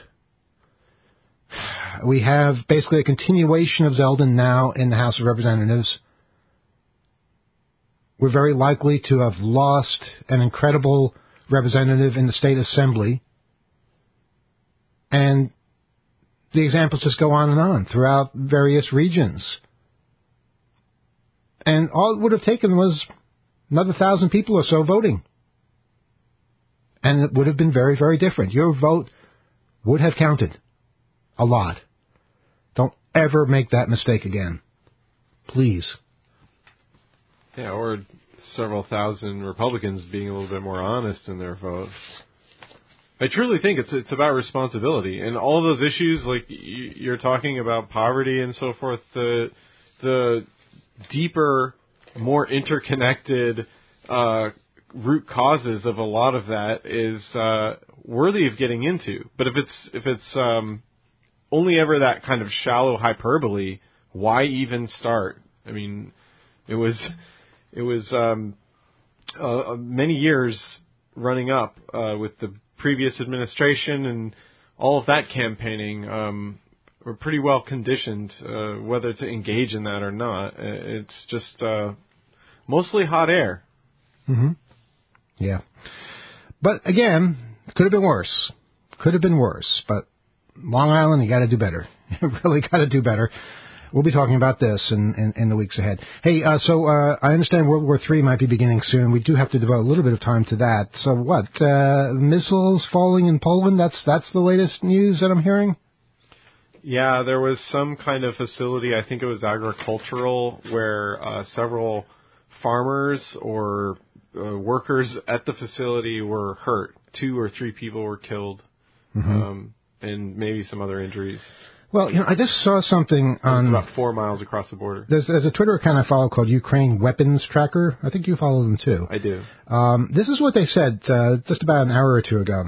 We have basically a continuation of Zeldin now in the House of Representatives. We're very likely to have lost an incredible representative in the state assembly. And the examples just go on and on throughout various regions. And all it would have taken was another thousand people or so voting. And it would have been very, very different. Your vote would have counted a lot. Don't ever make that mistake again. Please. Yeah, or several thousand Republicans being a little bit more honest in their vote. I truly think it's it's about responsibility. And all those issues, like you're talking about poverty and so forth, the the deeper, more interconnected uh, root causes of a lot of that is uh, worthy of getting into. But if it's if it's um, only ever that kind of shallow hyperbole, why even start? I mean, It was it was um, uh, many years running up uh, with the previous administration and all of that campaigning. Um, were pretty well conditioned uh, whether to engage in that or not. It's just uh, mostly hot air. Mm-hmm. Yeah. But again, could have been worse. Could have been worse. But Long Island, you got to do better. You really got to do better. We'll be talking about this in, in, in the weeks ahead. Hey, uh, so uh, I understand World War Three might be beginning soon. We do have to devote a little bit of time to that. So what? Uh, missiles falling in Poland? That's that's the latest news that I'm hearing? Yeah, there was some kind of facility, I think it was agricultural, where uh, several farmers or uh, workers at the facility were hurt. Two or three people were killed, mm-hmm. um, and maybe some other injuries. Well, you know, I just saw something on... It's about four miles across the border. There's, there's a Twitter account I follow called Ukraine Weapons Tracker. I think you follow them too. I do. Um, this is what they said uh, just about an hour or two ago.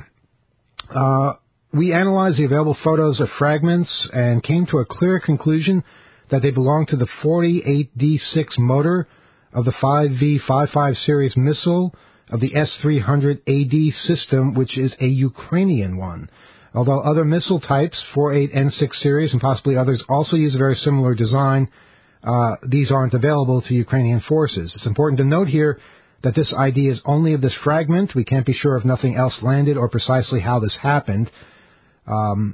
Uh... We analyzed the available photos of fragments and came to a clear conclusion that they belong to the forty-eight D six motor of the five V fifty-five series missile of the S three hundred A D system, which is a Ukrainian one. Although other missile types, forty-eight N six series and possibly others, also use a very similar design, uh, these aren't available to Ukrainian forces. It's important to note here that this I D is only of this fragment. We can't be sure if nothing else landed or precisely how this happened. Um,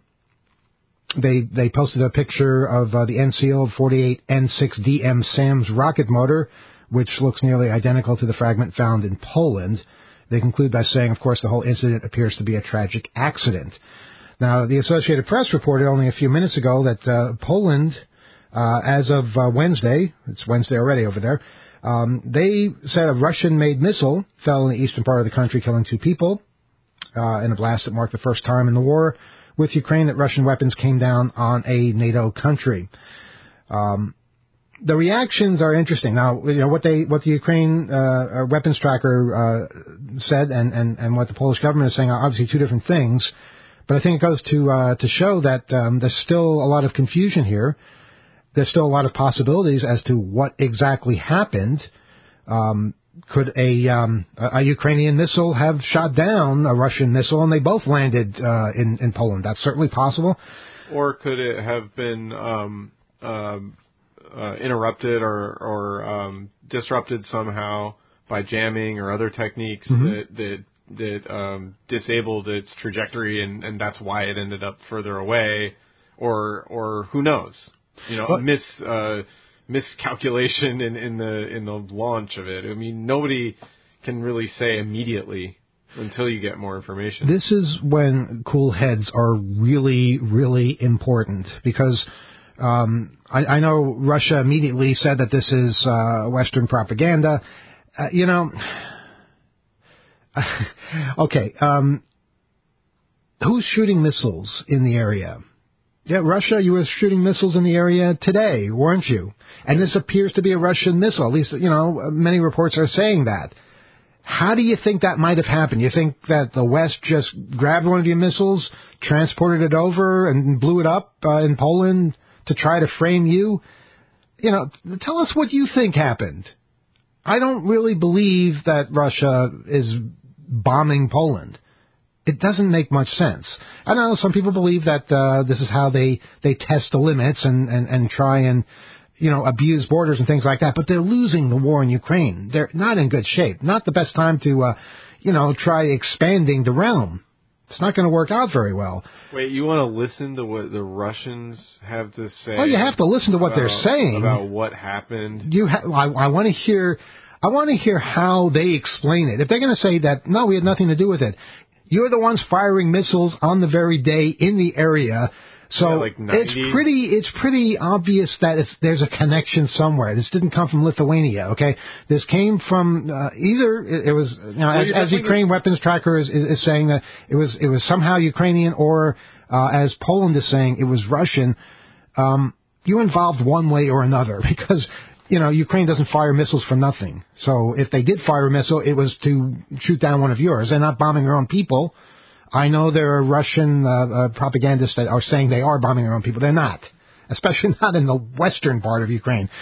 they they posted a picture of uh, the N C O forty-eight N six D M SAMS rocket motor, which looks nearly identical to the fragment found in Poland. They conclude by saying, of course, the whole incident appears to be a tragic accident. Now, the Associated Press reported only a few minutes ago that uh, Poland, uh, as of uh, Wednesday, it's Wednesday already over there, um, they said a Russian-made missile fell in the eastern part of the country, killing two people uh, in a blast that marked the first time in the war with Ukraine that Russian weapons came down on a NATO country. Um, the reactions are interesting. Now, you know, what they, what the Ukraine uh, weapons tracker uh, said and, and, and what the Polish government is saying are obviously two different things. But I think it goes to uh, to show that um, there's still a lot of confusion here. There's still a lot of possibilities as to what exactly happened. Um, Could a, um, a Ukrainian missile have shot down a Russian missile and they both landed uh, in, in Poland? That's certainly possible. Or could it have been um, uh, uh, interrupted or, or um, disrupted somehow by jamming or other techniques mm-hmm. that that, that um, disabled its trajectory and, and that's why it ended up further away? Or or who knows? You know, well, a miss... Uh, miscalculation in, in the in the launch of it. I mean, nobody can really say immediately until you get more information. This is when cool heads are really, really important because um, I, I know Russia immediately said that this is uh, Western propaganda. Uh, you know, okay, um, who's shooting missiles in the area? Yeah, Russia, you were shooting missiles in the area today, weren't you? And this appears to be a Russian missile. At least, you know, many reports are saying that. How do you think that might have happened? You think that the West just grabbed one of your missiles, transported it over, and blew it up uh, in Poland to try to frame you? You know, tell us what you think happened. I don't really believe that Russia is bombing Poland. It doesn't make much sense. I don't know, some people believe that uh, this is how they, they test the limits and, and, and try and, you know, abuse borders and things like that, but they're losing the war in Ukraine. They're not in good shape. Not the best time to, uh, you know, try expanding the realm. It's not going to work out very well. Wait, you want to listen to what the Russians have to say? Well, you have to listen to what about, they're saying. About what happened? You ha- I, I want to hear... I want to hear how they explain it. If they're going to say that, no, we had nothing to do with it, you're the ones firing missiles on the very day in the area. So yeah, like it's pretty it's pretty obvious that it's, there's a connection somewhere. This didn't come from Lithuania, okay? This came from uh, either it, it was you know well, as, as Ukraine Weapons Tracker is, is, is saying that it was it was somehow Ukrainian, or uh, as Poland is saying, it was Russian. Um, you're involved one way or another because you know Ukraine doesn't fire missiles for nothing. So if they did fire a missile, it was to shoot down one of yours. They're not bombing their own people. I know there are Russian uh, uh, propagandists that are saying they are bombing their own people. They're not, especially not in the western part of Ukraine.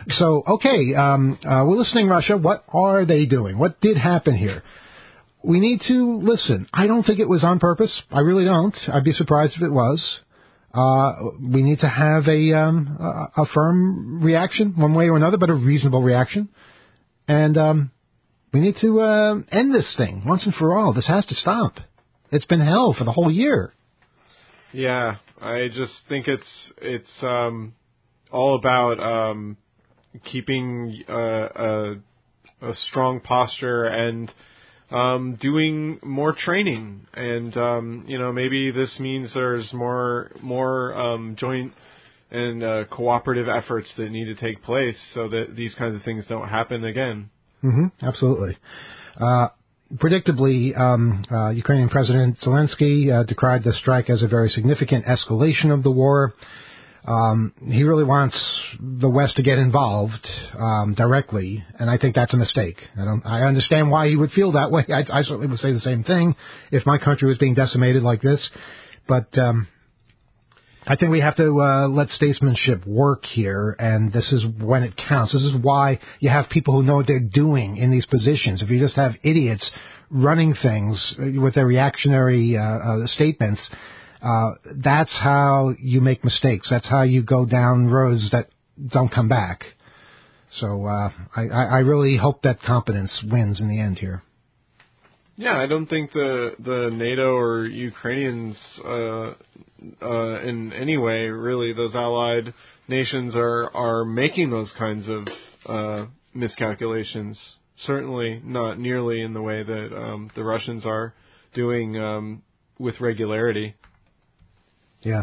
So, okay, um, uh, we're listening, Russia. What are they doing? What did happen here? We need to listen. I don't think it was on purpose. I really don't. I'd be surprised if it was. Uh, we need to have a, um, a, a firm reaction, one way or another, but a reasonable reaction. And um, we need to uh, end this thing once and for all. This has to stop. It's been hell for the whole year. Yeah, I just think it's it's um, all about um, keeping uh, a, a strong posture and um, doing more training. And um, you know, maybe this means there's more more um, joint and uh, cooperative efforts that need to take place so that these kinds of things don't happen again. Mm-hmm, absolutely. Uh, Predictably, um, uh, Ukrainian President Zelensky uh, decried the strike as a very significant escalation of the war. Um, he really wants the West to get involved um, directly, and I think that's a mistake. I don't. I understand why he would feel that way. I, I certainly would say the same thing if my country was being decimated like this. But um, I think we have to uh, let statesmanship work here, and this is when it counts. This is why you have people who know what they're doing in these positions. If you just have idiots running things with their reactionary uh, uh, statements, uh, that's how you make mistakes. That's how you go down roads that don't come back. So uh, I, I really hope that competence wins in the end here. Yeah, I don't think the the NATO or Ukrainians uh, uh, in any way, really, those allied nations are, are making those kinds of uh, miscalculations. Certainly not nearly in the way that um, the Russians are doing um, with regularity. Yeah.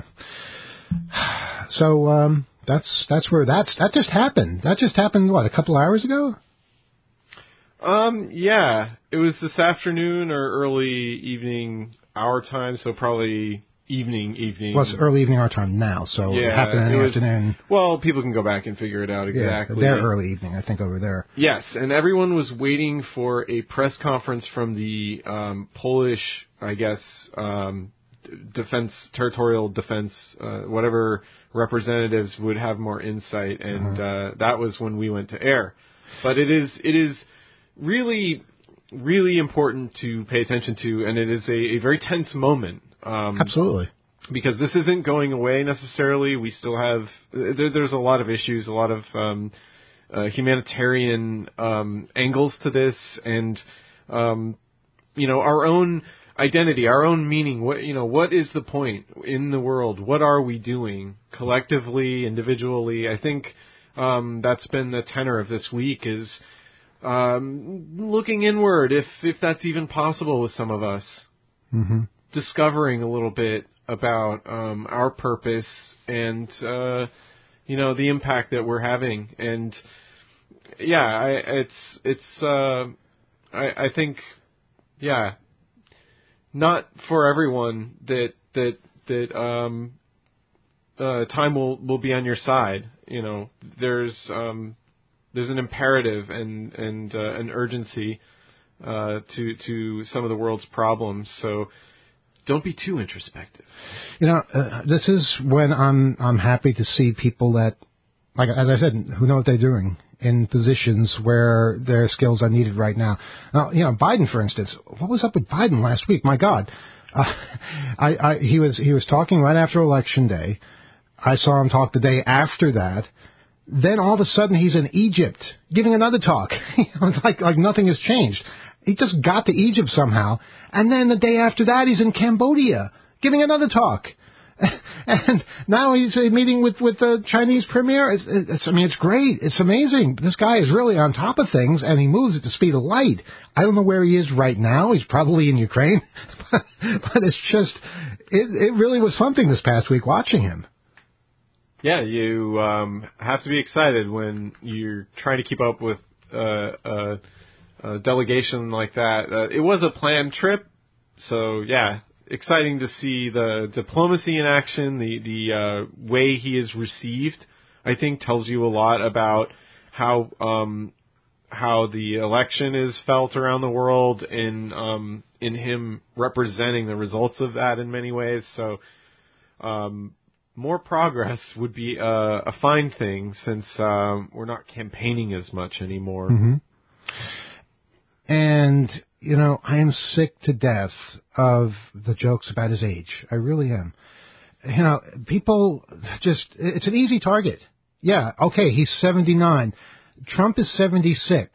So um, that's that's where that's that just happened. That just happened. What, a couple hours ago? Um, yeah, it was this afternoon or early evening our time, so probably evening, evening. Well, it's early evening our time now, so yeah, it happened in the was, afternoon. Well, people can go back and figure it out exactly. Yeah, they're early evening, I think, over there. Yes, and everyone was waiting for a press conference from the um, Polish, I guess, um, defense, territorial defense, uh, whatever representatives would have more insight, and uh-huh. uh, that was when we went to air. But it is, it is... really, really important to pay attention to, and it is a, a very tense moment. Um, Absolutely. Because this isn't going away necessarily. We still have, there, there's a lot of issues, a lot of um, uh, humanitarian um, angles to this, and, um, you know, our own identity, our own meaning. What, you know, what is the point in the world? What are we doing collectively, individually? I think um, that's been the tenor of this week is, Um, looking inward, if if that's even possible with some of us, mm-hmm. discovering a little bit about um, our purpose and uh, you know the impact that we're having, and yeah, I, it's it's uh, I, I think yeah, not for everyone that that that um, uh, time will will be on your side. You know, there's um, There's an imperative and and uh, an urgency uh, to to some of the world's problems. So don't be too introspective. You know, uh, this is when I'm I'm happy to see people that, like as I said, who know what they're doing in positions where their skills are needed right now. Now, you know, Biden, for instance, what was up with Biden last week? My God, uh, I, I he was he was talking right after Election Day. I saw him talk the day after that. Then all of a sudden he's in Egypt giving another talk. It's like like nothing has changed. He just got to Egypt somehow, and then the day after that he's in Cambodia giving another talk. And now he's meeting with with the Chinese premier. It's, it's, I mean, it's great. It's amazing. This guy is really on top of things, and he moves at the speed of light. I don't know where he is right now. He's probably in Ukraine, but it's just it, it really was something this past week watching him. Yeah, you um, have to be excited when you're trying to keep up with uh, a, a delegation like that. Uh, it was a planned trip, so yeah, exciting to see the diplomacy in action. The the uh, way he is received, I think, tells you a lot about how um, how the election is felt around the world, in um, in him representing the results of that in many ways. So. Um, more progress would be uh, a fine thing since um, we're not campaigning as much anymore. Mm-hmm. And, you know, I am sick to death of the jokes about his age. I really am. You know, people just, it's an easy target. Yeah, okay, he's seventy-nine. Trump is seventy-six.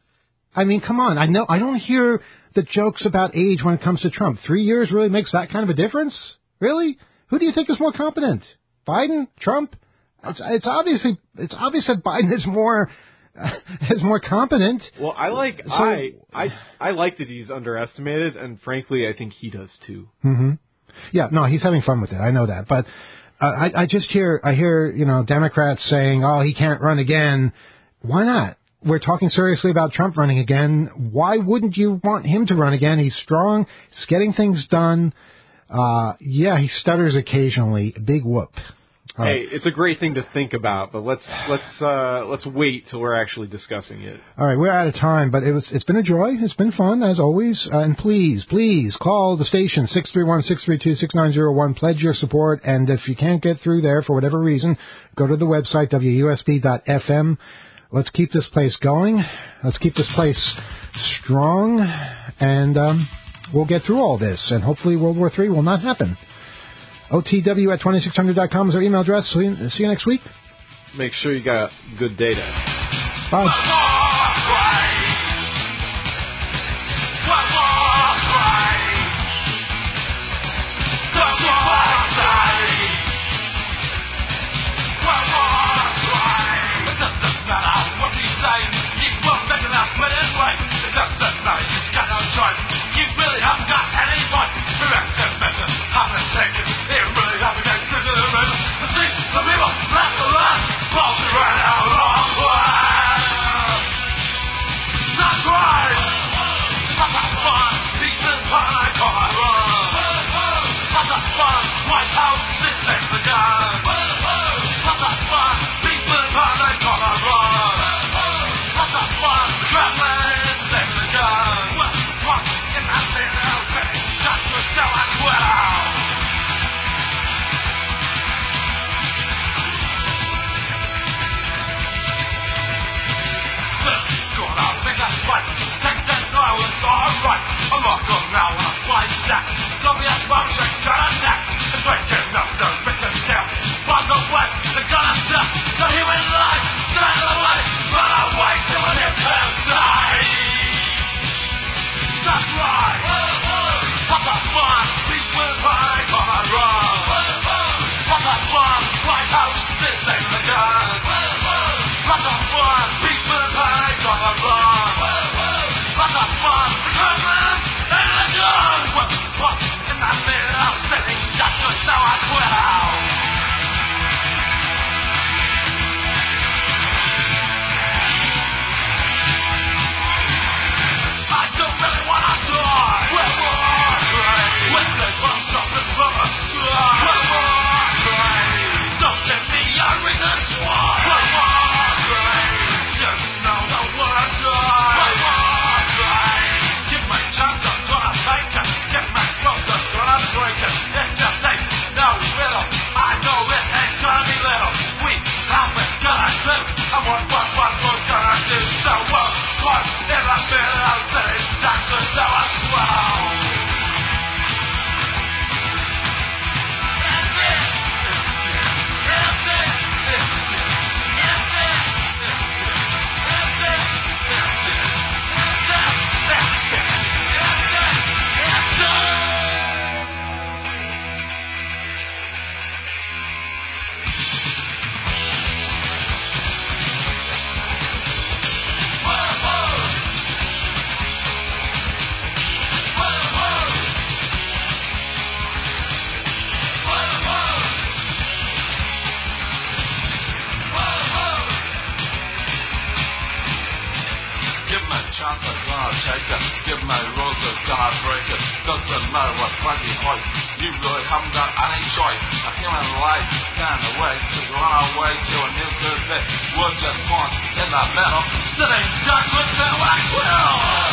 I mean, come on. I know, I don't hear the jokes about age when it comes to Trump. Three years really makes that kind of a difference? Really? Who do you think is more competent? Biden? Trump? It's, it's obviously, it's obvious that Biden is more, uh, is more competent. Well, I like, so, I, I, I like that he's underestimated, and frankly, I think he does too. Mm-hmm. Yeah, no, he's having fun with it. I know that. But uh, I, I just hear, I hear, you know, Democrats saying, oh, he can't run again. Why not? We're talking seriously about Trump running again. Why wouldn't you want him to run again? He's strong. He's getting things done. Uh, yeah, he stutters occasionally. Big whoop. All hey, right. It's a great thing to think about, but let's let's uh, let's wait till we're actually discussing it. All right, we're out of time, but it was it's been a joy. It's been fun as always. Uh, and please, please call the station six three one, six three two, six nine zero one. Pledge your support, and if you can't get through there for whatever reason, go to the website w u s b dot f m. Let's keep this place going. Let's keep this place strong, and um, we'll get through all this, and hopefully World War Three will not happen. O T W at twenty-six hundred dot com is our email address. See you, see you next week. Make sure you got good data. Bye. We're just born in the metal, sitting just with the wax will.